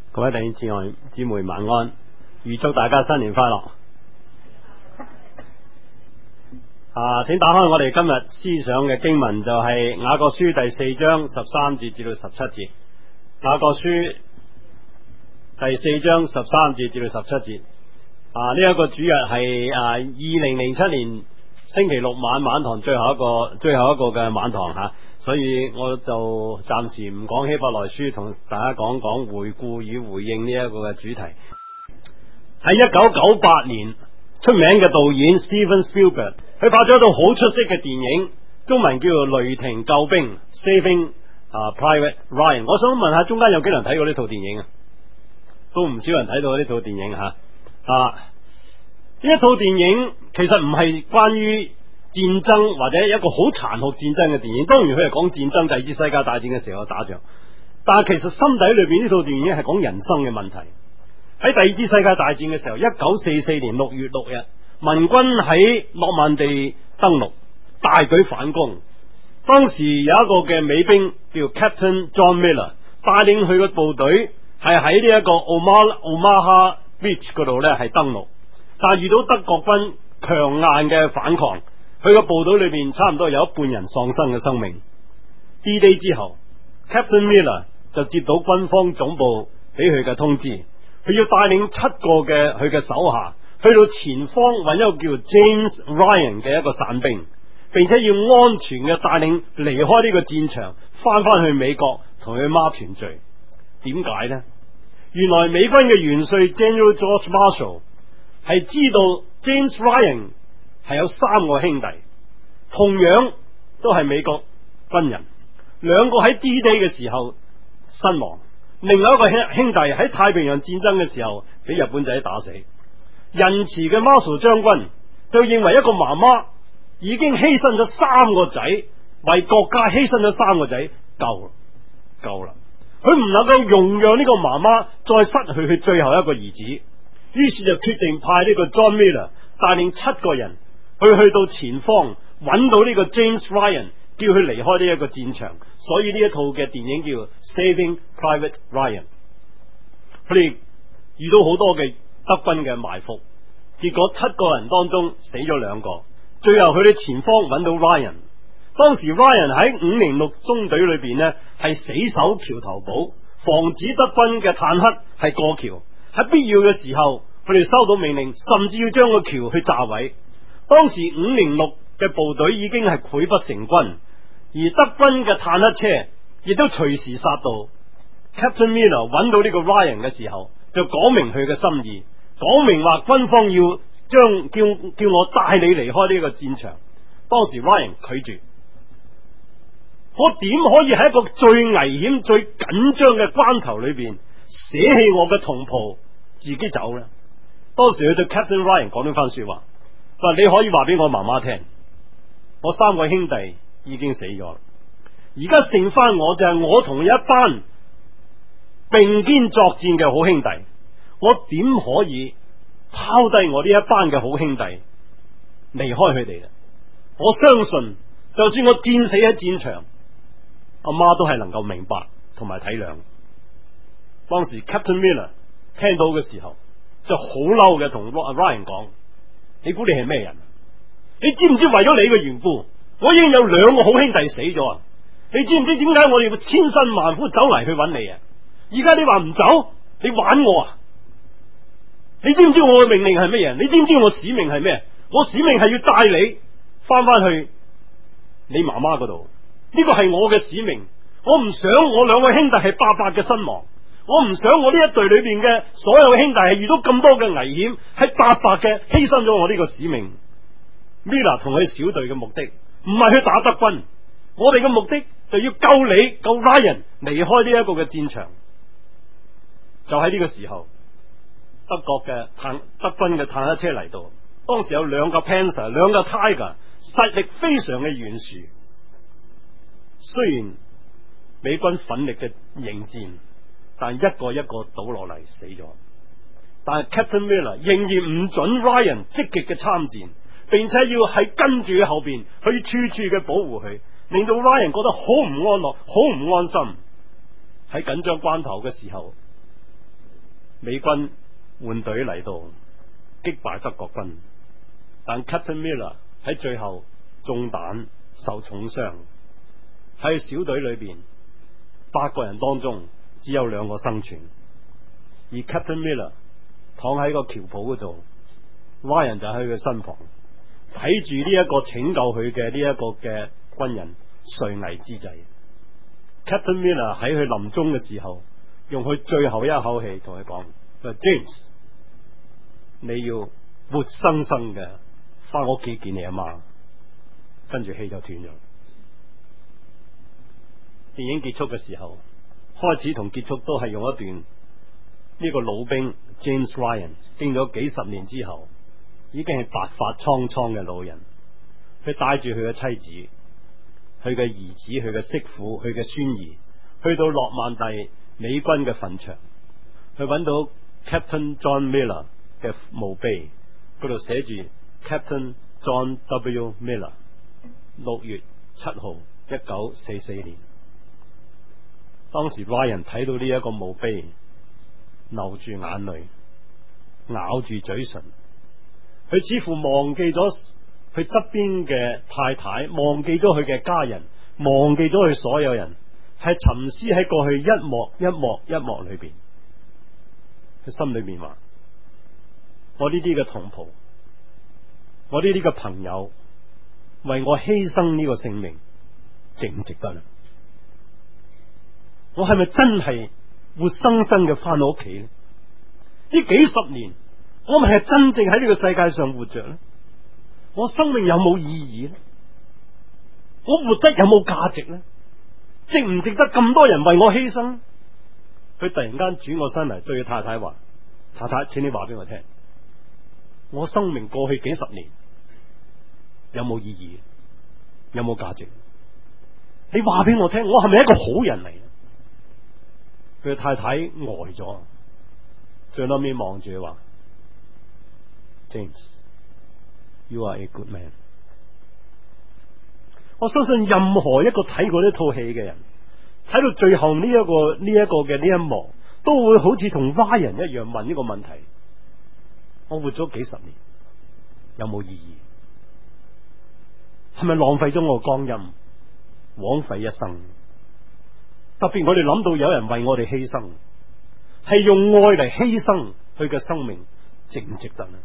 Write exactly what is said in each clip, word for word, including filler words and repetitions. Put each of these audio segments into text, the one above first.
各位弟兄姊妹姊妹晚安，預祝大家新年快樂。啊，請打開我哋今日思想嘅經文，就係雅各書第四章十三節至到十七節。雅各書第四章十三節至到十七節。啊，呢、這、一個主日係啊二零零七年星期六晚晚堂最後一個最後一個嘅晚堂吓。所以我就暫時唔講希伯來書，同大家講講回顧與回應呢一個嘅主題。喺一九九八年，出名嘅導演 Steven Spielberg， 佢拍咗一套好出色嘅電影，中文叫做《雷霆救兵》 Saving 啊 Private Ryan。我想問下，中間有幾人睇過呢套電影啊？都唔少人睇到呢套電影吓。啊，呢一套電影其實唔係關於戰爭或者一個好殘酷戰爭嘅電影，當然佢係講戰爭，第二次世界大戰嘅時候打仗，但係其實心底裏邊呢套電影係講人生嘅問題。喺第二次世界大戰嘅時候，一九四四年六月六日，民軍喺諾曼第登陸，大舉反攻。當時有一個嘅美兵叫 Captain John Miller， 帶領佢嘅部隊係喺呢一個 Omaha Beach 嗰度呢係登陸，但係遇到德國軍強硬嘅反抗。佢個部隊裏邊差唔多有一半人喪生嘅生命。D-Day 之後 Captain Miller 就接到軍方總部俾佢嘅通知，佢要帶領七個嘅佢嘅手下去到前方揾一個叫 James Ryan 嘅一個傘兵，並且要安全嘅帶領離開呢個戰場，翻翻去美國同佢媽團聚。點解呢？原來美軍嘅元帥 General George Marshall 係知道 James Ryan係有三個兄弟，同樣都係美國軍人，兩個喺 D-Day 嘅時候身亡，另外一個兄弟喺太平洋戰爭嘅時候俾日本仔打死。仁慈嘅 Marshall 將軍就認為一個媽媽已經犧牲咗三個仔，為國家犧牲咗三個仔，夠啦，夠啦，佢唔能夠容讓呢個媽媽再失去佢最後一個兒子，於是就決定派呢個 John Miller 帶領七個人去去到前方揾到呢個 James Ryan， 叫佢離開呢一個戰場。所以呢一套嘅電影叫 Saving Private Ryan。 佢哋遇到好多嘅德軍嘅埋伏，結果七個人當中死咗兩個，最後佢哋前方揾到 Ryan。 當時 Ryan 喺五零六中隊裏邊呢係死守橋頭堡，防止德軍嘅坦克係過橋，喺必要嘅時候佢哋收到命令，甚至要將個橋去炸毀。當時五零六嘅部隊已經係潰不成軍，而德軍嘅坦克車亦都隨時殺到。 Captain Miller 揾到呢個 Ryan 嘅時候，就講明佢嘅心意，講明話軍方要將叫叫我帶你離開呢個戰場。當時 Ryan 拒絕，我點可以喺一個最危險最緊張嘅關頭裏邊捨棄我嘅同袍自己走呢？當時佢對 Captain Ryan 講咗番說話，話你可以話俾我媽媽聽，我三個兄弟已經死咗啦，而家剩翻我就係我同一班並肩作戰嘅好兄弟，我點可以拋低我呢一班嘅好兄弟離開佢哋呢？我相信就算我戰死喺戰場，阿媽都係能夠明白同埋體諒。當時 Captain Miller 聽到嘅時候就好嬲嘅，同 Ryan 講，你估你係咩人？你知唔知為咗你嘅緣故，我已經有兩個好兄弟死咗啊！你知唔知點解我哋千辛萬苦走嚟去揾你啊？而家你話唔走，你玩我啊？你知唔知我嘅命令係咩嘢？你知唔知我使命係咩？我使命係要帶你翻翻去你媽媽嗰度，呢個係我嘅使命。我唔想我兩個兄弟係白白嘅身亡，我唔想我呢一隊裏邊嘅所有兄弟係遇到咁多嘅危險，係白白嘅犧牲咗我呢個使命。Miller 同佢小隊嘅目的唔係去打德軍，我哋嘅目的就要救你救 Ryan 離開呢一個嘅戰場。就喺呢個時候，德國嘅坦德軍嘅坦克車嚟到，當時有兩個 Panzer 兩個 Tiger， 實力非常嘅懸殊。雖然美軍奮力嘅迎戰，但一個一個倒落嚟死咗。但係 Captain Miller 仍然唔准 Ryan 積極嘅參戰，並且要喺跟住佢後邊去處處嘅保護佢，令到 Ryan 覺得好唔安樂，好唔安心。喺緊張關頭嘅時候美軍換隊嚟到擊敗德國軍，但 Captain Miller 喺最後中彈受重傷，喺小隊裏邊八個人當中只有兩個生存，而 Captain Miller 躺喺個橋鋪嗰度，Ryan 就喺佢身旁睇住呢一個拯救佢嘅呢一個嘅軍人垂危之際。Captain Miller 喺佢臨終嘅時候，用佢最後一口氣同佢講：佢話 James， 你要活生生嘅翻屋企見你阿媽。跟住氣就斷咗。電影結束嘅時候，開始同結束都係用一段呢個老兵 James Ryan 經咗幾十年之後，已經係白髮蒼蒼嘅老人，佢帶住佢嘅妻子、佢嘅兒子、佢嘅媳婦、佢嘅孫兒，去到諾曼第美軍嘅墳場，去揾到 Captain John Miller 嘅墓碑，嗰度寫住 Captain John W. Miller， 六月七號一九四四年。當時 Ryan 睇到呢一個墓碑，流住眼淚，咬住嘴唇，佢似乎忘記咗佢側邊嘅太太，忘記咗佢嘅家人，忘記咗佢所有人，係沉思喺過去一幕一幕一幕裏邊。佢心裏面話：我呢啲嘅同袍，我呢啲嘅朋友，為我犧牲呢個性命，值唔值得呢？我係咪真係活生生嘅翻到屋企呢？呢幾十年，我咪係真正喺呢個世界上活着呢？我生命有冇意義呢？我活得有冇價值呢？值唔值得咁多人為我犧牲？佢突然間轉過身嚟對佢太太話：太太，請你話俾我聽，我生命過去幾十年有冇意義？有冇價值？你話俾我聽，我係咪一個好人嚟？佢太太呆咗，最後尾望住佢話：James， you are a good man。我相信任何一個睇過呢套戲嘅人，睇到最後呢一個呢一個嘅呢一幕，都會好似同 Ryan 一樣問呢個問題：我活咗幾十年，有冇意義？係咪浪費咗我嘅光陰，枉費一生？特別我哋諗到有人為我哋犧牲，係用愛嚟犧牲佢嘅生命，值唔值得呢？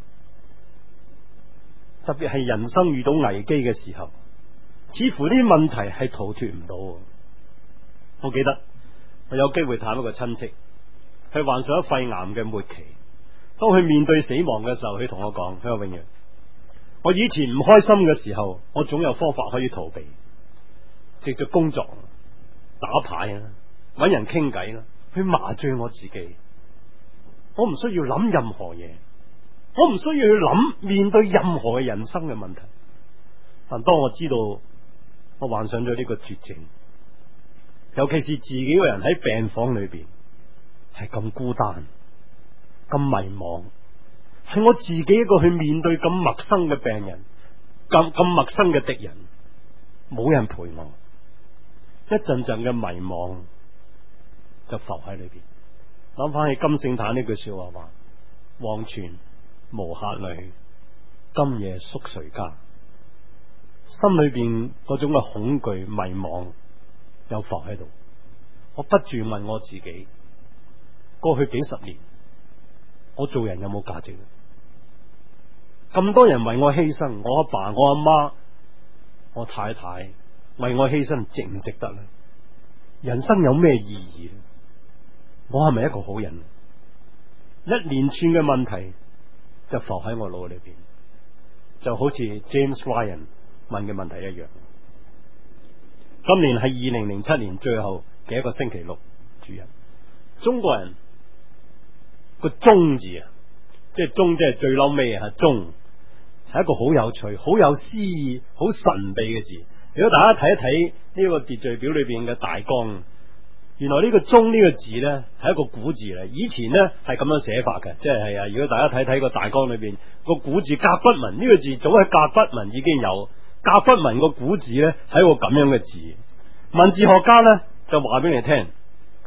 特別係人生遇到危機嘅時候，似乎呢啲問題係逃脫唔到。我記得我有機會探一個親戚，佢患上咗肺癌嘅末期。當佢面對死亡嘅時候，佢同我講：佢話永遠，我以前唔開心嘅時候，我總有方法可以逃避，藉着工作、打牌啊，搵人傾偈啦，去麻醉我自己。我唔需要諗任何嘢，我唔需要去諗面對任何嘅人生嘅問題。但當我知道我患上咗呢個絕症，尤其是自己個人喺病房裏邊係咁孤單、咁迷茫，係我自己一個去面對咁陌生嘅病人、咁咁陌生嘅敵人，冇人陪我。一陣陣嘅迷惘就浮喺裏邊，諗翻起金聖嘆呢句說話話：黃泉無客旅，今夜宿誰家？心裏邊嗰種嘅恐懼迷惘又浮喺度。我不住問我自己：過去幾十年，我做人有冇價值呢？咁多人為我犧牲，我阿爸、我阿媽、我太太為我犧牲，值唔值得呢？人生有咩意義呢？我係咪一個好人？一連串嘅問題就浮喺我腦裏邊，就好似 James Ryan 問嘅問題一樣。今年係二零零七年最後嘅一個星期六主日，中國人個終字啊，即係終，即係最嬲尾啊，終係一個好有趣、好有詩意、好神秘嘅字。如果大家睇一睇呢個秩序表裏邊嘅大綱，原來呢個終呢個字呢係一個古字嚟。以前呢係咁樣寫法嘅，即係啊。如果大家睇睇個大綱裏邊個古字甲骨文呢個字，早喺甲骨文已經有。甲骨文個古字呢係一個咁樣嘅字。文字學家呢就話俾你聽，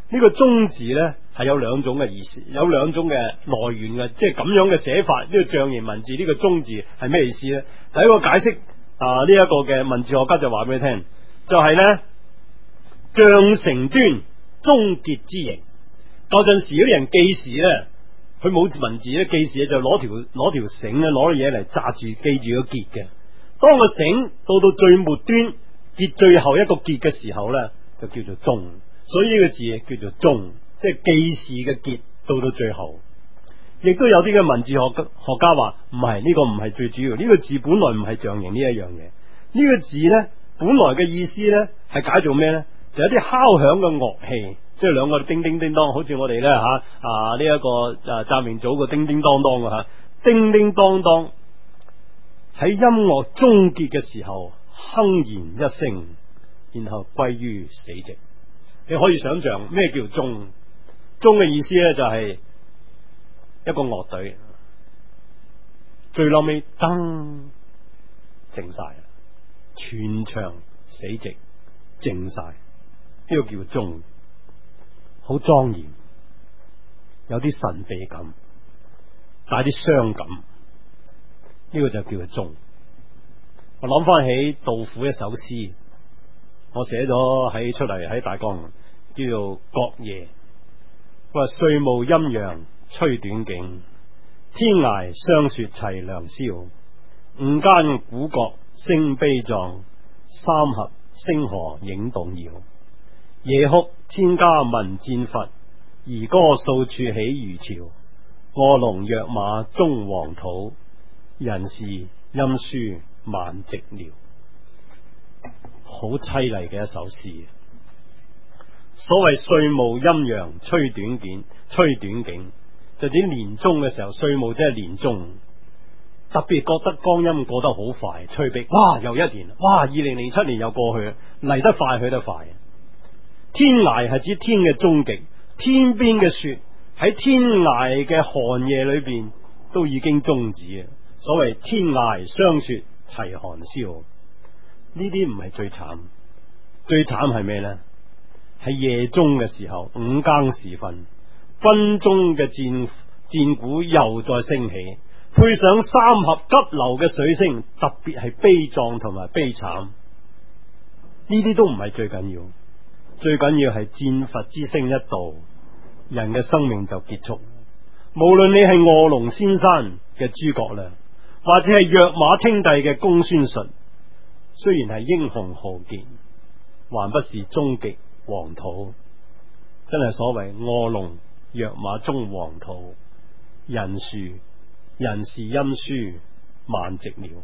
呢個中字呢係有兩種嘅意思，有兩種嘅來源嘅，即係咁樣嘅寫法。呢個象形文字呢個中字係咩意思呢？第一個解釋啊，呢一個嘅文字學家就話俾你聽，就係呢象成端，終結之形。舊陣時嗰啲人記事呢，佢冇文字咧，記事就攞條攞條繩咧，攞嘢嚟紮住記住個結嘅。當個繩到到最末端結最後一個結嘅時候呢，就叫做終。所以呢個字叫做終，即係記事嘅結到到最後。亦都有啲嘅文字學學家話唔係，呢個唔係最主要，呢個字本來唔係象形呢一樣嘢。呢個字呢，本來嘅意思呢係解做咩呢？就有啲敲響嘅樂器，即係兩個叮叮叮當，好似我哋呢，吓啊呢一個啊贊明組個叮叮當當嘅吓，叮叮當當喺音樂終結嘅時候哼然一聲，然後歸於死寂。你可以想象咩叫終？終嘅意思呢，就係一個樂隊最後尾燈靜晒，全場死寂靜晒，呢個叫終，好莊嚴，有啲神秘感，帶啲傷感，呢個就叫做終。我諗翻起杜甫一首詩，我寫咗喺出嚟喺大江，叫做《角夜》。佢話歲暮陰陽吹短景，天涯霜雪齊良宵。五間鼓角聲悲壯，三峽星河影動搖。夜哭千家聞戰伐，兒歌數處起漁潮。臥龍躍馬終黃土，人事音書萬寂寥。好凄厲嘅一首詩。所謂歲暮陰陽吹短景，吹短景就指年終嘅時候，歲暮即係年終，特別覺得光陰過得好快，催逼，哇又一年，哇二零零七年又過去，嚟得快去得快。天涯係指天嘅終極，天邊嘅雪喺天涯嘅寒夜裏邊都已經終止。所謂天涯霜雪齊寒宵，呢啲唔係最慘，最慘係咩呢？喺夜中嘅時候，五更時分，軍中嘅戰戰鼓又再升起，配上三峽急流嘅水聲，特別係悲壯同埋悲慘。呢啲都唔係最緊要，最緊要係戰伐之聲一到，人嘅生命就結束。無論你係臥龍先生嘅諸葛亮，或者係躍馬稱帝嘅公孫述，雖然係英雄豪傑，還不是終極黃土。真係所謂臥龍躍馬終黃土，人樹人事音書萬寂寥。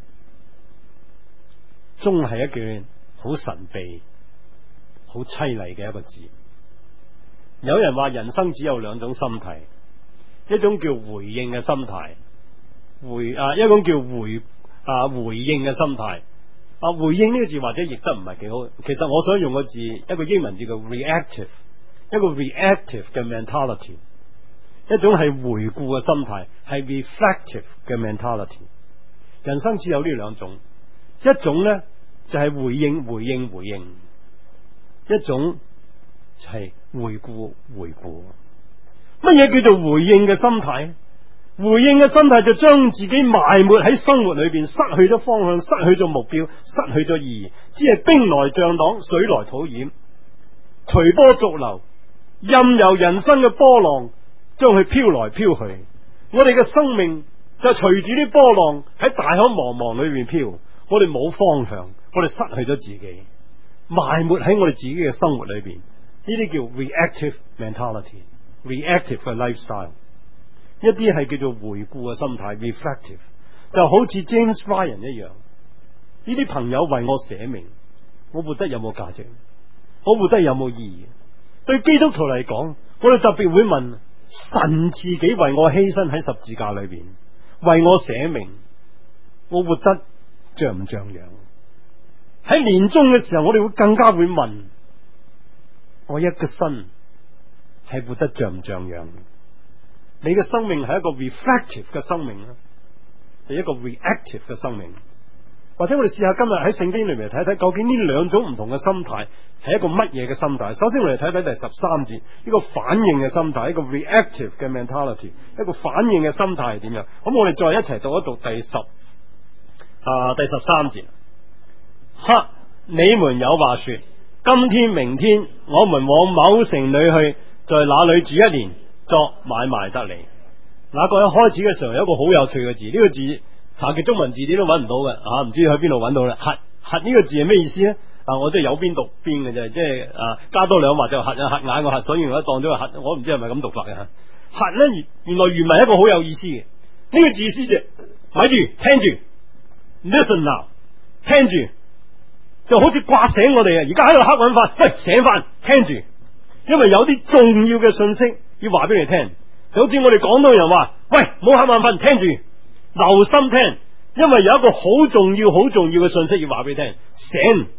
終係一句好神秘好淒厲嘅一個字。有人話人生只有兩種心態，一種叫回應嘅心態，回啊一種叫回啊回應嘅心態。啊回應呢個字或者譯得唔係幾好，其實我想用個字，一個英文字叫 reactive， 一個 reactive 嘅 mentality， 一種係回顧嘅心態，係 reflective 嘅 mentality。 人生只有呢兩種，一種呢就係回應回應回應，一種就係回顧回顧。乜嘢叫做回應嘅心態？回應嘅心態就將自己埋沒喺生活裏邊，失去咗方向，失去咗目標，失去咗意義，只係兵來將擋，水來土掩，隨波逐流，任由人生嘅波浪將佢飄來飄去。我哋嘅生命就隨住啲波浪喺大海茫茫裏邊飄，我哋冇方向，我哋失去咗自己，埋沒喺我哋自己嘅生活裏邊。呢啲叫 reactive mentality， reactive 嘅 lifestyle。一啲係叫做回顧嘅心態 reflective， 就好似 James Ryan 一樣。呢啲朋友為我捨命，我活得有冇價值？我活得有冇意義？對基督徒嚟講，我哋特別會問，神自己為我犧牲喺十字架裏邊，為我捨命，我活得像唔像樣？喺年終嘅時候，我哋會更加會問，我一個身係活得像唔像樣？你嘅生命係一個 reflective 嘅生命啦，就一個 reactive 嘅生命。 或者我哋試下今日喺聖經裏面睇睇，究竟呢兩種唔同嘅心態係一個乜嘢嘅心態？首先我哋睇睇第十三節，呢個反應嘅心態，一個 reactive 嘅 mentality， 一個反應嘅心態係點樣？咁我哋再一齊讀一讀第十啊第十三節。哈！你們有話說，今天明天我們往某城裏去，在那裏住一年，作買賣得利。那個一開始嘅時候有一個好有趣嘅字，呢、這個字查嘅中文字典都揾唔到嘅啊，唔知喺邊度揾到啦。核核呢個字係咩意思咧？啊，我都係有邊讀邊嘅啫，即係啊加多兩畫就核啊，核眼個核，所以我當咗個核，我唔知係咪咁讀法嘅吓。核咧原原來原文係一個好有意思嘅，呢、這個字意思就咪住聽住 ，listen now， 聽住，就好似刮醒我哋啊！而家喺度黑眼瞓，喂醒翻，聽住，因為有啲重要嘅信息要話俾你聽。就好似我哋廣東人話，喂冇黑眼瞓，聽住，留心聽，因為有一個好重要、好重要嘅信息要話俾你聽。醒，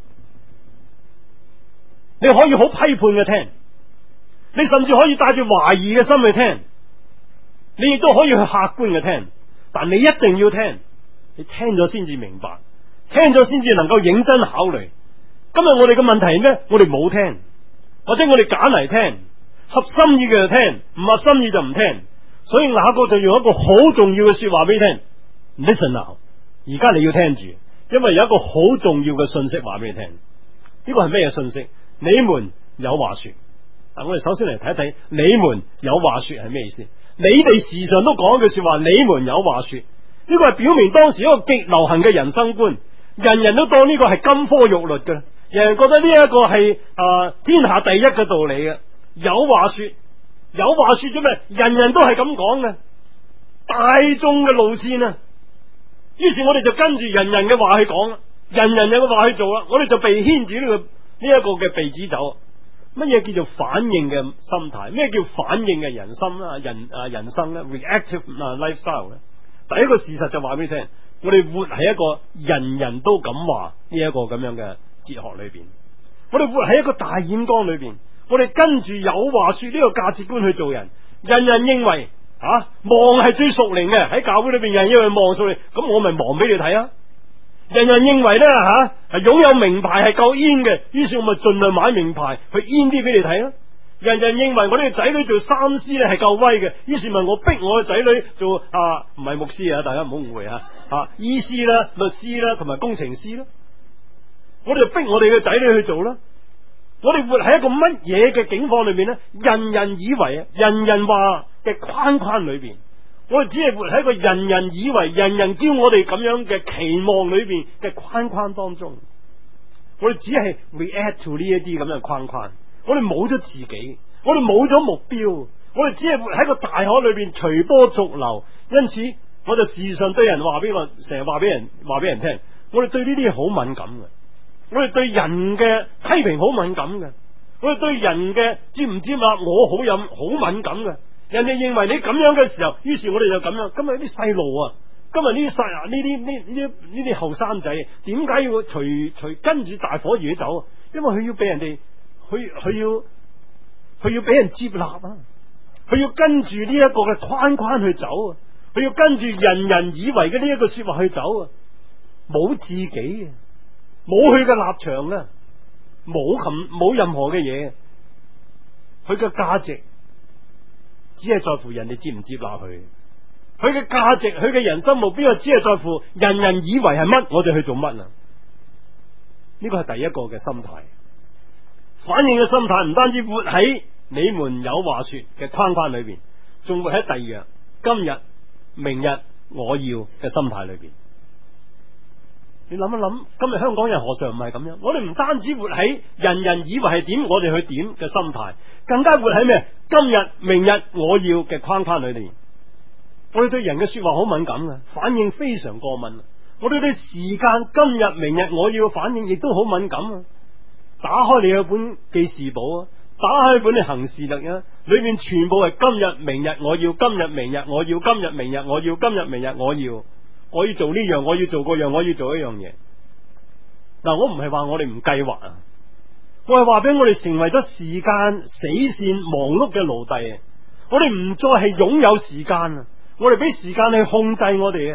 你可以好批判嘅聽，你甚至可以帶住懷疑嘅心去聽，你亦都可以去客觀嘅聽，但你一定要聽，你聽咗先至明白，聽咗先至能夠認真考慮。今日我哋嘅問題係咩？我哋冇聽，或者我哋揀嚟聽。合心意嘅就聽，唔合心意就唔聽。所以雅各就用一個好重要嘅說話俾你聽 ，listen now。而家你要聽住，因為有一個好重要嘅信息話俾你聽。呢個係咩信息？你們有話說。嗱，我哋首先嚟睇睇，你們有話說係咩意思？你哋時常都講一句說話，你們有話說。呢個係表明當時一個極流行嘅人生觀，人人都當呢個係金科玉律嘅，人人覺得呢一個係啊、呃、天下第一嘅道理嘅。有話說，有話說咗咩？人人都係咁講嘅，大眾嘅路線啊。於是我哋就跟住人人嘅話去講，人人有嘅話去做啦。我哋就被牽住呢、這個呢一、這個嘅鼻子走。乜嘢叫做反應嘅心態？咩叫反應嘅人心啊？人啊人生咧 ，reactive lifestyle 咧。第一個事實就話俾你聽，我哋活喺一個人人都咁話呢一個咁樣嘅哲學裏邊，我哋活喺一個大染缸裏邊。我哋跟住有話說呢個價值觀去做人，人人認為啊望係最屬靈嘅，喺教會裏邊人人認為望屬靈，咁我咪望俾你睇啊！人人認為咧吓係擁有名牌係夠煙嘅，於是我咪盡量買名牌去煙啲俾你睇啦。人人認為我哋嘅仔女做三師咧係夠威嘅，於是咪我逼我嘅仔女做啊唔係牧師啊，大家唔好誤會啊啊醫師啦、律師啦同埋工程師啦，我哋就逼我哋嘅仔女去做啦。我哋活喺一個乜嘢嘅境況裏面呢？人人以為啊，人人話嘅框框裏邊，我哋只係活喺一個人人以為、人人叫我哋咁樣嘅期望裏邊嘅框框當中。我哋只係 react to 呢一啲咁樣嘅框框，我哋冇咗自己，我哋冇咗目標，我哋只係活喺個大海裏邊隨波逐流。因此，我就時常對人話俾我，成日話俾人話俾人聽，我哋對呢啲嘢好敏感嘅。我哋對人嘅批評好敏感嘅，我哋對人嘅接唔接納我好有好敏感嘅。人哋認為你咁樣嘅時候，於是我哋就咁樣。今日啲細路啊，今日呢啲細啊，呢啲呢呢啲呢啲後生仔，點解要隨隨跟住大伙兒走？因為佢要俾人哋，佢佢要佢要俾人接納啊！佢要跟住呢一個嘅框框去走啊！佢要跟住人人以為嘅呢一個說話去走啊！冇自己嘅。冇佢嘅立場啊，冇咁冇任何嘅嘢，佢嘅價值只係在乎人哋接唔接納佢。佢嘅價值，佢嘅人生目標，只係在乎人人以為係乜，我哋去做乜啊？呢個係第一個嘅心態。反應嘅心態唔單止活喺你們有話說嘅框框裏邊，仲活喺第二樣今日、明日我要嘅心態裏邊。你諗一諗，今日香港人何嘗唔係咁樣？我哋唔單止活喺人人以為係點，我哋去點嘅心態，更加活喺咩？今日、明日我要嘅框框裏邊。我哋對人嘅說話好敏感嘅，反應非常過敏。我哋對時間、今日、明日我要嘅反應亦都好敏感啊！打開你嘅本記事簿啊，打開本你行事曆啊，裏邊全部係今日、明日我要，今日、明日我要，今日、明日我要，今日、明日我要。我要做呢樣，我要做嗰樣，我要做一樣嘢。嗱，我唔係話我哋唔計劃啊，我係話俾我哋成為咗時間死線忙碌嘅奴隸啊！我哋唔再係擁有時間啊，我哋俾時間去控制我哋啊！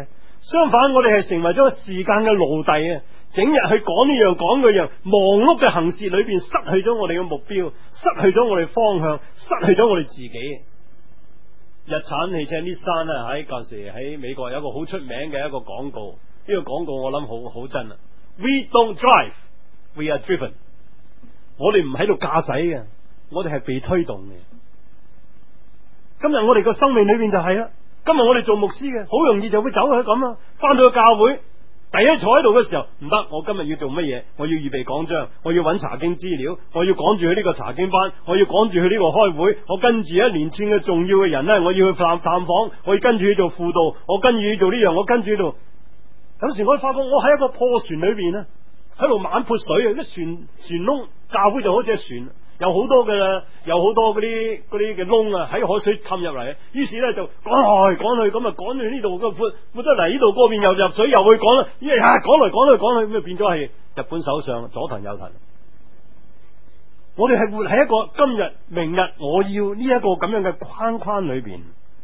相反，我哋係成為咗時間嘅奴隸啊！整日去講呢樣講嗰樣，忙碌嘅行事裏邊失去咗我哋嘅目標，失去咗我哋方向，失去咗我哋自己。日產汽車 Nissan 咧喺舊時喺美國有一個好出名嘅一個廣告，呢、這個廣告我諗好好真啊 ！We don't drive, we are driven。我哋唔喺度駕駛嘅，我哋係被推動嘅。今日我哋個生命裏邊就係啦。今日我哋做牧師嘅，好容易就會走去咁啊！翻到去教會，第一坐喺度嘅時候，唔得，我今日要做乜嘢？我要預備講章，我要揾查經資料，我要趕住去呢個查經班，我要趕住去呢個開會，我跟住一連串嘅重要嘅人呢，我要去探探訪，我要跟住去做輔導，我跟住去做呢樣，我跟住喺度。有時我發覺我喺一個破船裏邊呢，喺度猛潑水啊！啲船船窿，教會就好似船。有好多嘅，有好多嗰啲嗰啲嘅窿啊，喺海水氹入嚟，於是咧就趕來趕去，咁啊趕去呢度，咁闊闊得嚟呢度，嗰邊又入水，又去趕啦，咦呀趕來趕去趕去，咁啊變咗係日本首相左騰右騰。我哋係活喺一個今日、明日我要呢一個咁樣嘅框框裏邊，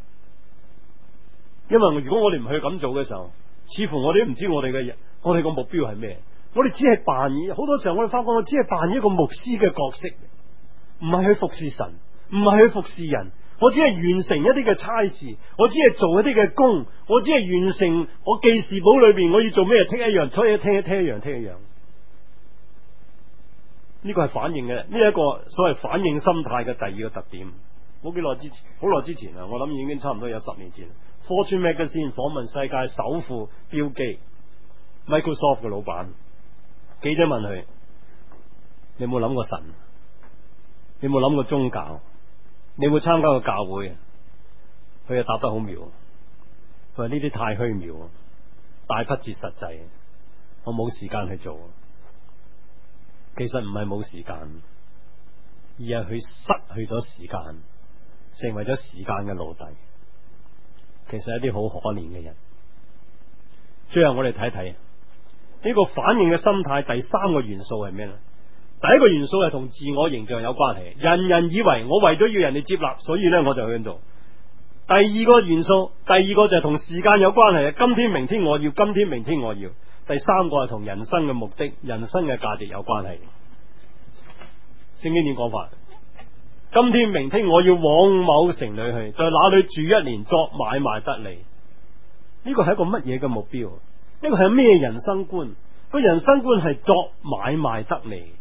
因為如果我哋唔去咁做嘅時候，似乎我哋都唔知我哋嘅我哋個目標係咩，我哋只係扮演，好多時候我哋發覺我只係扮演一個牧師嘅角色。唔係去服侍神，唔係去服侍人，我只係完成一啲嘅差事，我只係做一啲嘅工，我只係完成我記事簿裏邊我要做咩，聽一樣，推一聽一聽一樣，聽一樣。呢個係反應嘅，呢一個所謂反應心態嘅第二個特點。好幾耐之前，好耐之前啊，我諗已經差唔多有十年前。Fortune Magazine 訪問世界首富標記 Microsoft 嘅老闆，記者問佢：你有冇諗過神？你有冇諗過宗教？你有冇參加過教會？佢又答得好妙，佢話呢啲太虛渺，大不切實際，我冇時間去做。其實唔係冇時間，而係佢失去咗時間，成為咗時間嘅奴隸。其實係一啲好可憐嘅人。最後我哋睇睇呢個反應嘅心態，第三個元素係咩呢？第一個元素係同自我形象有關係，人人以為我為咗要人哋接納，所以呢我就去咁做。第二個元素，第二個就係同時間有關係，今天明天我要，今天明天我要。第三個係同人生嘅目的、人生嘅價值有關係。聖經點講法？今天明天我要往某城裏去，在那裏住一年，作買賣得利。呢個係一個乜嘢嘅目標？呢個係咩人生觀？個人生觀係作買賣得利。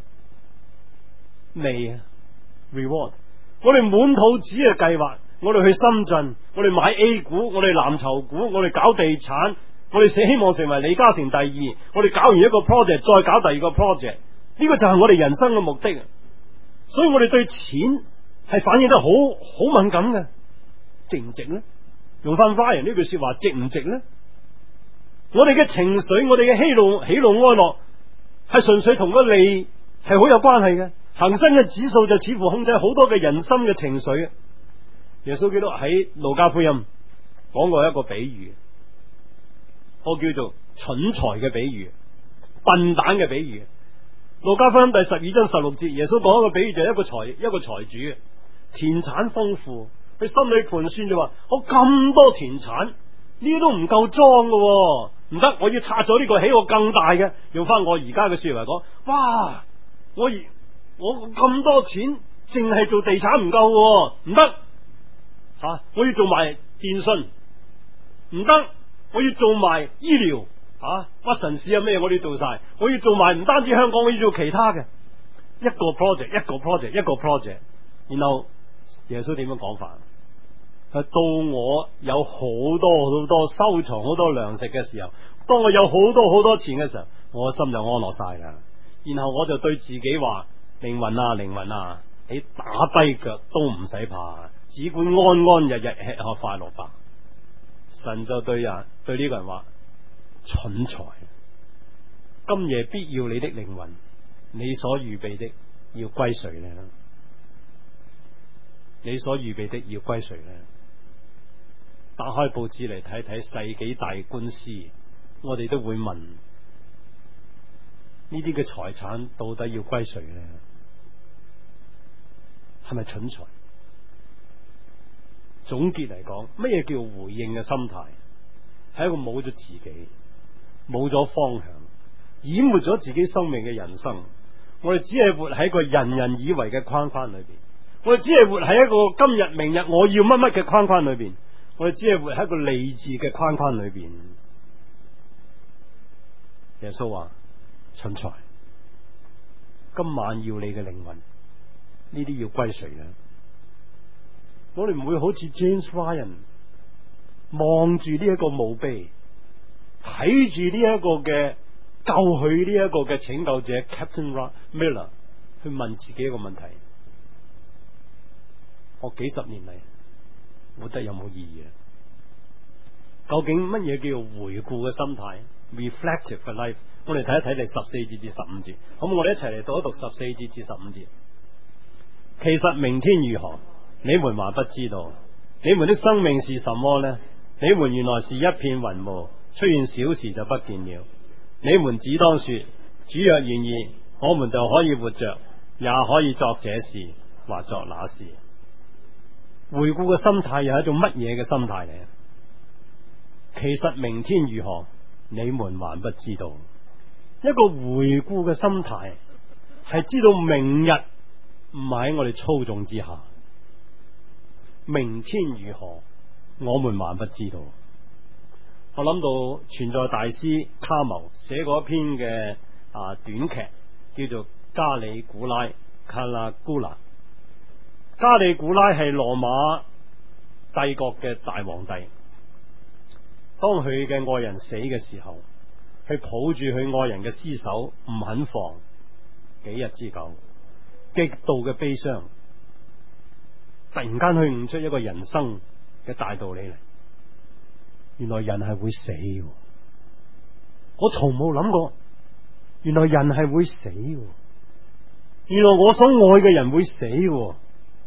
利啊 reward， 我哋滿肚子嘅計劃，我哋去深圳，我哋買 A 股，我哋藍籌股，我哋搞地產，我哋希望成為李嘉誠第二，我哋搞完一個 project 再搞第二個 project， 呢個就係我哋人生嘅目的。所以我哋對錢係反應得好好敏感嘅，值唔值呢？用翻 Ryan 呢句說話，值唔值呢？我哋嘅情緒，我哋嘅喜怒喜怒哀樂係純粹同個利係好有關係嘅。恒生嘅指數就似乎控制好多嘅人心嘅情緒。耶穌基督喺路加福音講過一個比喻，我叫做蠢材嘅比喻，笨蛋嘅比喻。路加福音第十二章十六節，耶穌講一個比喻，就係一個財一個財主，田產豐富，佢心裏盤算就話：我咁多田產，呢啲都唔夠裝㗎，唔得，我要拆咗呢個起個更大嘅。用翻我而家嘅說話講，哇！我而我咁多錢，淨係做地產唔夠，唔得吓！我要做埋電信，唔得，我要做埋醫療啊！屈臣氏有咩我哋做晒，我要做埋唔單止香港，我要做其他嘅一個 project， 一個 project， 一個 project。然後耶穌點樣講法？係到我有好多好多收藏好多糧食嘅時候，當我有好多好多錢嘅時候，我心就安樂晒啦。然後我就對自己話：靈魂啊，靈魂啊，你打跛腳都唔使怕，只管安安日日吃喝快樂吧。神就對人對呢個人話：蠢材，今夜必要你的靈魂，你所預備的要歸誰呢？你所預備的要歸誰呢？打開報紙嚟睇睇世紀大官司，我哋都會問：呢啲嘅財產到底要歸誰呢？係咪蠢材？總結嚟講，乜嘢叫回應嘅心態？ 係一個冇咗自己、冇咗方向、淹沒咗自己生命嘅人生。我哋只係活喺一個人人以為嘅框框裏邊，我哋只係活喺一個今日、明日我要乜乜嘅框框裏邊，我哋只係活喺一個理智嘅框框裏邊。耶穌話：蠢材，今晚要你嘅靈魂，呢啲要歸誰呢？我哋唔會好似 James Ryan 望住呢一個墓碑，睇住呢一個嘅救佢呢一個嘅拯救者 Captain Miller 去問自己一個問題：我幾十年嚟活得有冇意義啊？究竟乜嘢叫做回顧嘅心態 reflective 嘅 life？ 我哋睇一睇第十四節至十五節，好，我哋一齊嚟讀一讀十四節至十五節。其實明天如何，你們還不知道。你們的生命是什麼呢？你們原來是一片雲霧，出現小時就不見了。你們只當說：主若願意，我們就可以活着，也可以作這事或作那事。回顧嘅心態又係一種乜嘢嘅心態嚟？其實明天如何，你們還不知道。一個回顧嘅心態係知道明日唔係喺我哋操縱之下。明天如何，我們還不知道。我諗到存在大師卡繆寫過一篇嘅啊短劇，叫做《加里古拉》卡拉古拉。加里古拉係羅馬帝國嘅大皇帝，當佢嘅愛人死嘅時候，佢抱住佢愛人嘅屍首唔肯放，幾日之久，極度嘅悲傷。突然間佢悟出一個人生嘅大道理嚟，原來人係會死嘅。我從冇諗過，原來人係會死嘅。原來我所愛嘅人會死嘅。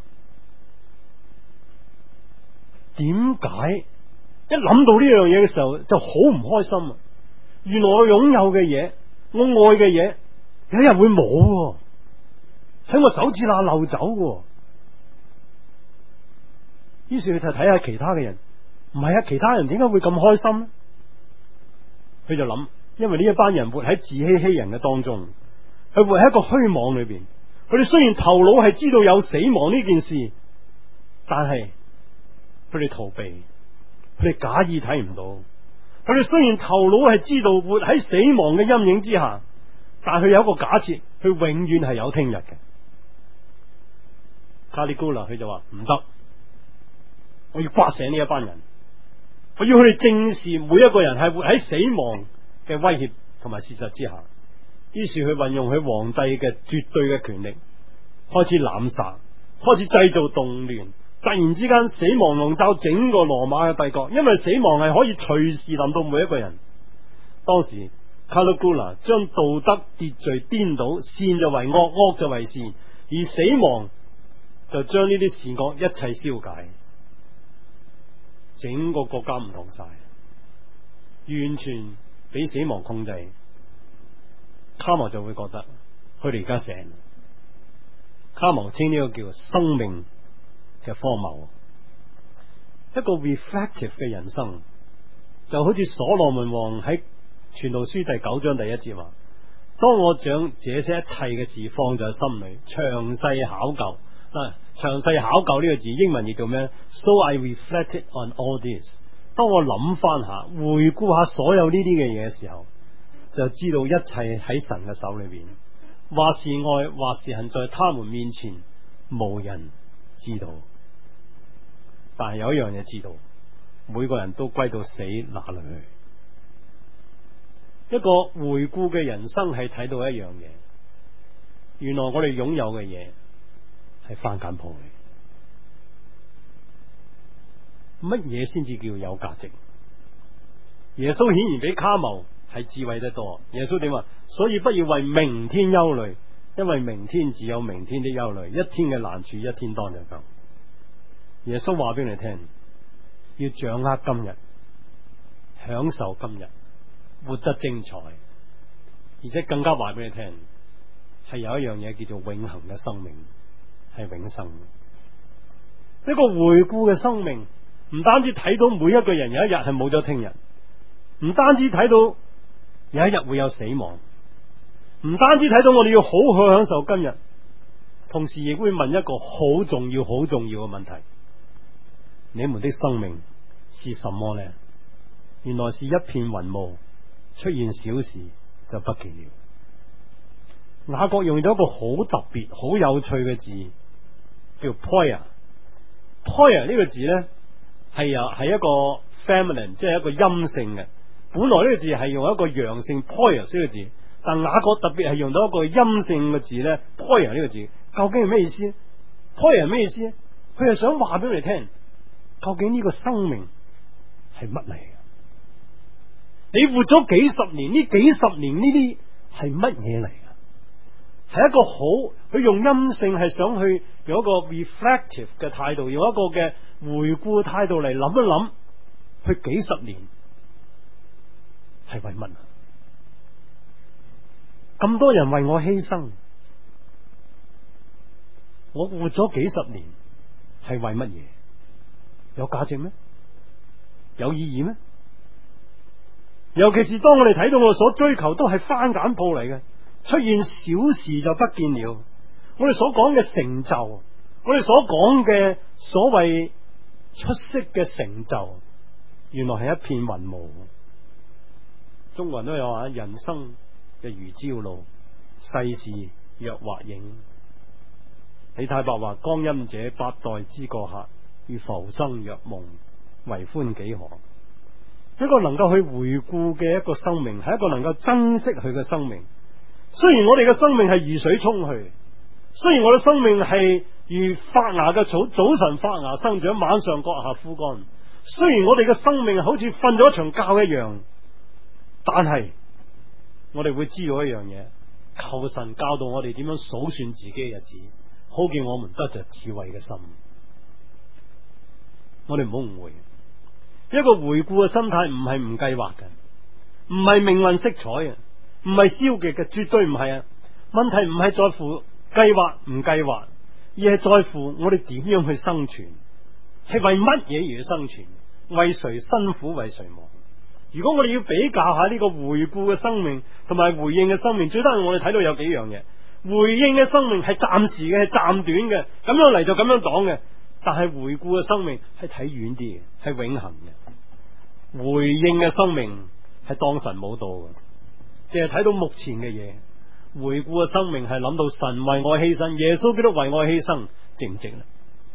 點解一諗到呢樣嘢嘅時候就好唔開心啊？原來我擁有嘅嘢，我愛嘅嘢，有一日會冇，喺我手指罅漏走嘅。於是佢就睇下其他嘅人，唔係啊，其他人點解會咁開心呢？佢就諗，因為呢一班人活喺自欺欺人嘅當中，佢活喺一個虛妄裏邊。佢哋雖然頭腦係知道有死亡呢件事，但係佢哋逃避，佢哋假意睇唔到。佢哋雖然頭腦係知道活喺死亡嘅陰影之下，但係佢有一個假設，佢永遠係有聽日嘅。卡里古拉佢就話唔得。我要刮醒呢一班人，我要佢哋正視每一個人係活喺死亡嘅威脅同埋事實之下。於是佢運用佢皇帝嘅絕對嘅權力，開始濫殺，開始製造動亂。突然之間，死亡籠罩整個羅馬嘅帝國，因為死亡係可以隨時臨到每一個人。當時卡里古拉將道德秩序顛倒，善就為惡，惡就為善，而死亡就將呢啲善惡一切消解。整個國家唔同晒，完全俾死亡控制。卡繆就會覺得佢哋而家醒。卡繆稱呢個叫生命嘅荒謬。一個 reflective 嘅人生，就好似所羅門王喺傳道書第九章第一節話：當我將這些一切嘅事放在心裏，詳細考究。嗱，詳細考究呢個字英文譯做咩 ？So I reflected on all this。當我諗翻下，回顧下所有呢啲嘅嘢嘅時候，就知道一切喺神嘅手裏邊，或是愛，或是恨，在他們面前無人知道。但係有一樣嘢知道，每個人都歸到死那裏去。一個回顧嘅人生係睇到一樣嘢，原來我哋擁有嘅嘢係翻緊鋪嘅。乜嘢先至叫有價值？耶穌顯然比卡繆係智慧得多。耶穌點話？所以不要為明天憂慮，因為明天自有明天的憂慮，一天嘅難處一天當就夠。耶穌話俾你聽，要掌握今日，享受今日，活得精彩，而且更加話俾你聽，係有一樣嘢叫做永恆嘅生命，係永生。一個回顧嘅生命，唔單止睇到每一個人有一日係冇咗聽日， 唔單止睇到有一日會有死亡，唔單止睇到我哋要好好享受今日，同時亦會問一個好重要、好重要嘅問題：你們的生命是什麼呢？原來是一片雲霧，出現小事就不見了。雅各用咗一個好特別、好有趣嘅字，叫 poia。poia 呢個字呢，係由係一個 feminine， 即係一個陰性嘅。本來呢個字係用一個陽性 poia 呢個字，但雅各特別係用到一個陰性嘅字呢 poia 呢個字，究竟係咩意思 poia 係咩意思？佢係想話俾你聽，究竟呢個生命係乜嚟嘅？你活咗幾十年，呢幾十年呢啲係乜嘢嚟？係一個好，佢用陰性係想去用一個 reflective 嘅態度，用一個嘅回顧態度嚟諗一諗，佢幾十年係為乜啊？咁多人為我犧牲，我活咗幾十年係為乜嘢？有價值咩？有意義咩？尤其是當我哋睇到我所追求都係番梘鋪嚟嘅，出現小事就不見了。我哋所講嘅成就，我哋所講嘅所謂出色嘅成就，原來係一片雲霧。中國人都有話：人生嘅如朝露，世事若滑影。李太白話：光陰者，百代之過客，如浮生若夢，為歡幾何？一個能夠去回顧嘅一個生命，係一個能夠珍惜佢嘅生命。雖然我哋嘅生命係如水沖去，雖然我哋生命係如發芽嘅草，早晨發芽生長，晚上割下枯乾。雖然我哋嘅生命好似瞓咗一場覺一樣，但係我哋會知道一樣嘢，求神教導我哋點樣數算自己嘅日子，好叫我們得着智慧嘅心。我哋唔好誤會，一個回顧嘅心態唔係唔計劃嘅，唔係命運色彩嘅，唔係消極嘅，絕對唔係啊！問題唔係在乎計劃唔計劃，而係在乎我哋點樣去生存，係為乜嘢而去生存，為誰辛苦為誰忙。如果我哋要比較下呢個回顧嘅生命同埋回應嘅生命，最得意我哋睇到有幾樣嘢。回應嘅生命係暫時嘅，係暫短嘅，咁樣嚟就咁樣擋嘅。但係回顧嘅生命係睇遠啲嘅，係永恆嘅。回應嘅生命係當神冇到嘅，淨係睇到目前嘅嘢。回顧嘅生命係諗到神為我犧牲，耶穌基督為我犧牲，值唔值呢？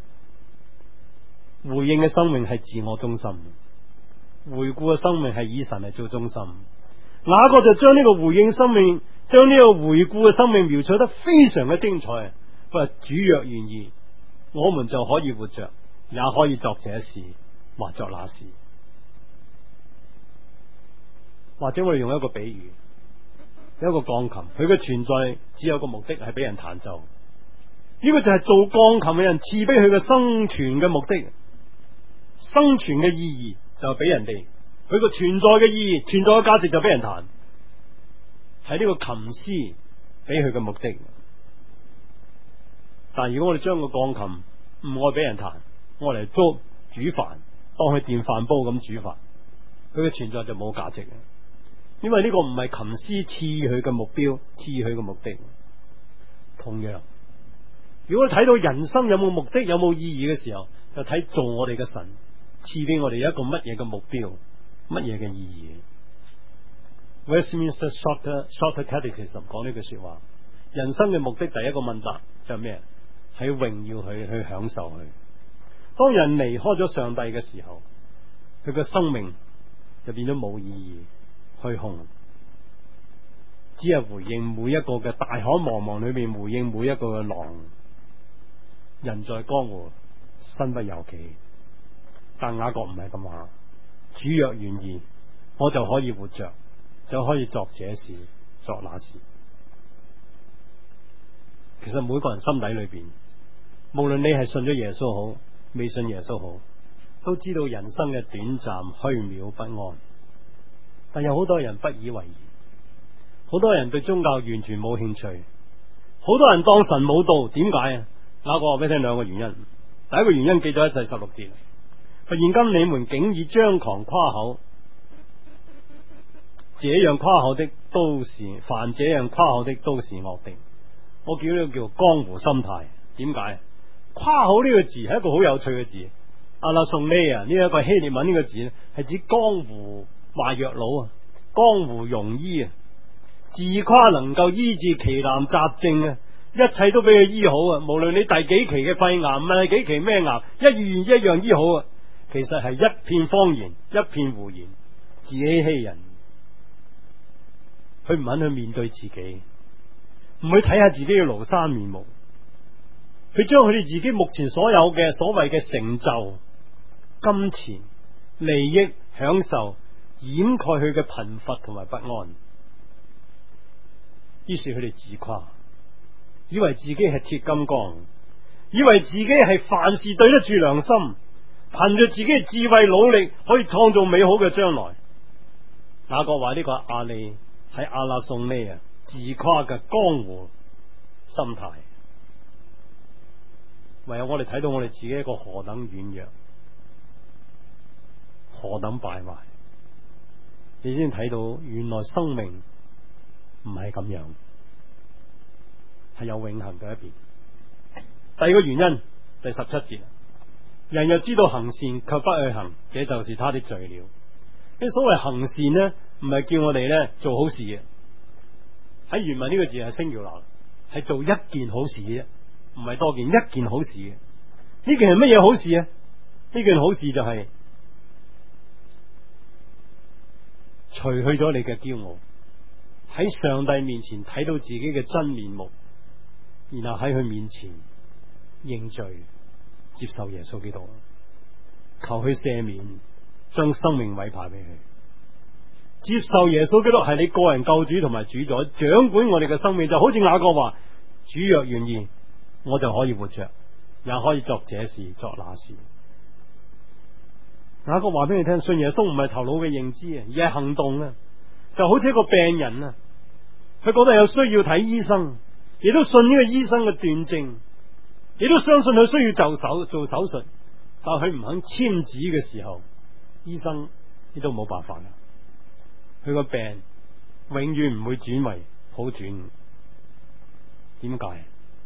回應嘅生命係自我中心，回顧嘅生命係以神嚟做中心。雅各就將呢個回應生命，將呢個回顧嘅生命描述得非常嘅精彩。佢話主若願意，我們就可以活着，也可以作這事或作那事。或者我哋用一個比喻，有一個鋼琴，佢嘅存在只有個目的係俾人彈奏。呢個就係做鋼琴嘅人賜俾佢嘅生存嘅目的，生存嘅意義就係俾人哋，佢個存在嘅意義、存在嘅價值就俾人彈，係呢個琴師俾佢嘅目的。但如果我哋將個鋼琴唔愛俾人彈，我嚟做煮飯，當佢電飯煲咁煮飯，佢嘅存在就冇價值嘅。因為呢個唔係琴師賜佢嘅目標，賜佢嘅目的。同樣，如果睇到人生有冇目的、有冇意義嘅時候，就睇做我哋嘅神賜俾我哋一個乜嘢嘅目標、乜嘢嘅意義。Westminster Shorter Shorter Catechism 講呢句說話：人生嘅目的第一個問題就係咩？係榮耀佢，去享受佢。當人離開咗上帝嘅時候，佢嘅生命就變咗冇意義、虛空，只係回應每一個嘅大海茫茫裏面，回應每一個嘅浪。人在江湖，身不由己。但雅各唔係咁話，主若願意，我就可以活着，就可以作這事，作那事。其實每個人心底裏邊，無論你係信咗耶穌好，未信耶穌好，都知道人生嘅短暫、虛渺、不安。但有好多人不以為然，好多人對宗教完全冇興趣，好多人當神冇道。點解啊？雅各話俾你聽兩個原因。第一個原因記咗喺第十六節，現今你們竟以張狂誇口， 這樣誇口的都是凡這樣誇口的都是惡的。我叫呢個叫江湖心態。點解？誇口呢個字係一個好有趣嘅字。阿拉宋呢啊，呢一個希臘文呢個字咧，係指江湖賣藥佬啊，江湖庸醫啊，自誇能夠醫治奇難雜症啊，一切都俾佢醫好啊。無論你第幾期嘅肺癌，唔係幾期咩癌，一遇一樣醫好啊。其實係一片謊言，一片胡言，自欺欺人。佢唔肯去面對自己，唔去睇下自己嘅廬山面目。佢將佢哋自己目前所有嘅所謂嘅成就、金錢、利益、享受掩蓋佢嘅貧乏同埋不安。於是佢哋自誇，以為自己係鐵金剛，以為自己係凡事對得住良心，憑着自己嘅智慧努力可以創造美好嘅將來。雅各話呢個阿利係阿拉宋呢啊，自誇嘅江湖心態。唯有我哋睇到我哋自己一個何等軟弱，何等敗壞，你先睇到原來生命唔係咁樣，係有永恒嘅一邊。第二個原因，第十七節，人若知道行善卻不去行，這就是他的罪了。呢所謂行善呢，唔係叫我哋呢做好事嘅，喺原文呢個字係singular，係做一件好事嘅啫，唔係多件，一件好事嘅。呢件係乜嘢好事啊？呢件好事就係除去咗你嘅驕傲，喺上帝面前睇到自己嘅真面目，然後喺佢面前認罪，接受耶穌基督，求佢赦免，將生命委派俾佢。接受耶穌基督係你個人救主同埋主宰，掌管我哋嘅生命。就好似雅各話：主若願意，我就可以活着，也可以作這事作那事。雅各話俾你聽，信耶穌唔係頭腦嘅認知啊，而係行動啊。就好似一個病人啊，佢覺得有需要睇醫生，亦都信呢個醫生嘅斷症，亦都相信佢需要就手做手術，但係佢唔肯簽紙嘅時候，醫生亦都冇辦法啦。佢個病永遠唔會轉為好轉。點解？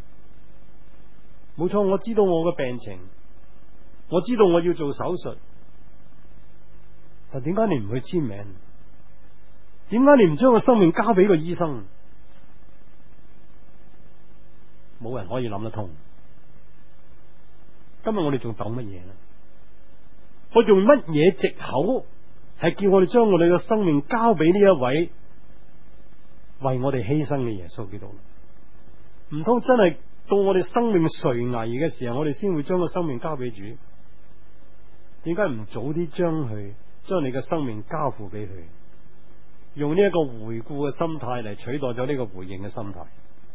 冇錯，我知道我嘅病情，我知道我要做手術，但點解你唔去簽名？點解你唔將個生命交俾個醫生？冇人可以諗得通。今日我哋仲等乜嘢呢？我用乜嘢藉口係叫我哋將我哋嘅生命交俾呢一位為我哋犧牲嘅耶穌基督？唔通真係到我哋生命垂危嘅時候，我哋先會將個生命交俾主？點解唔早啲將佢將你嘅生命交付俾佢？用呢一個回顧嘅心態嚟取代咗呢個回應嘅心態。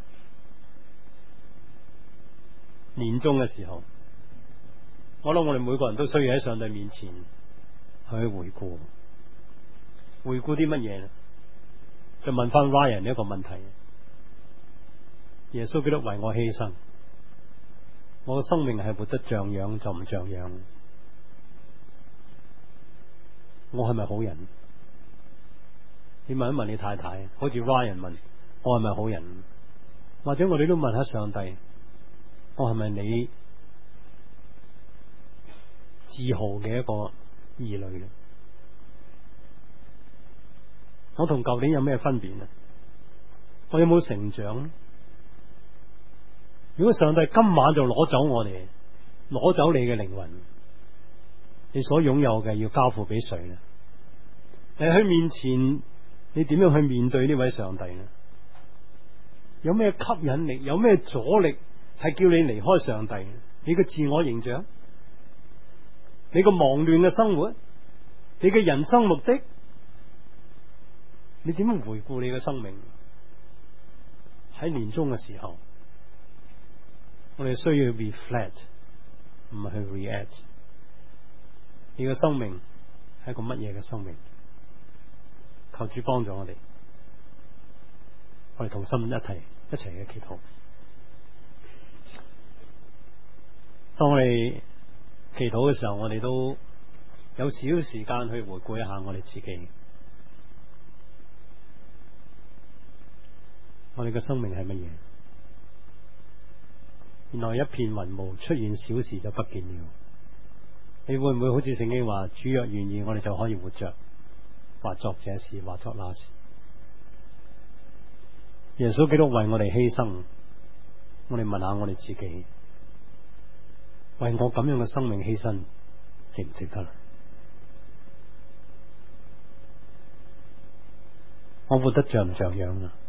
年終嘅時候，我諗我哋每個人都需要喺上帝面前去回顧，回顧啲乜嘢呢？就問翻 Ryan 一個問題：耶穌基督為我犧牲，我嘅生命係活得像樣就唔像樣？我係咪好人？你問一問你太太，好似 Ryan 問我係咪好人？或者我哋都問下上帝，我係咪你自豪嘅一個兒女呢？我同舊年有咩分別呢？我有冇成長？如果上帝今晚就攞走我哋，攞走你嘅靈魂，你所擁有嘅要交付俾誰呢？你喺面前，你點樣去面對呢位上帝呢？有咩吸引力？有咩阻力係叫你離開上帝？你嘅自我形象，你個忙亂嘅生活，你嘅人生目的，你點樣回顧你嘅生命？喺年終嘅時候，我哋需要 reflect， 唔係去 react。你嘅生命係一個乜嘢嘅生命？求主幫助我哋，我哋同心一齊一齊嘅祈禱。當我哋祈禱嘅時候，我哋都有少少時間去回顧一下我哋自己。 我哋嘅生命係乜嘢？原來一片雲霧，出現小時就不見了。你會唔會好似聖經話，主若願意，我哋就可以活着，或作這事，或作那事？耶穌基督為我哋犧牲，我哋問下我哋自己，為我咁樣嘅生命犧牲，值唔值得？我活得像唔像樣啊？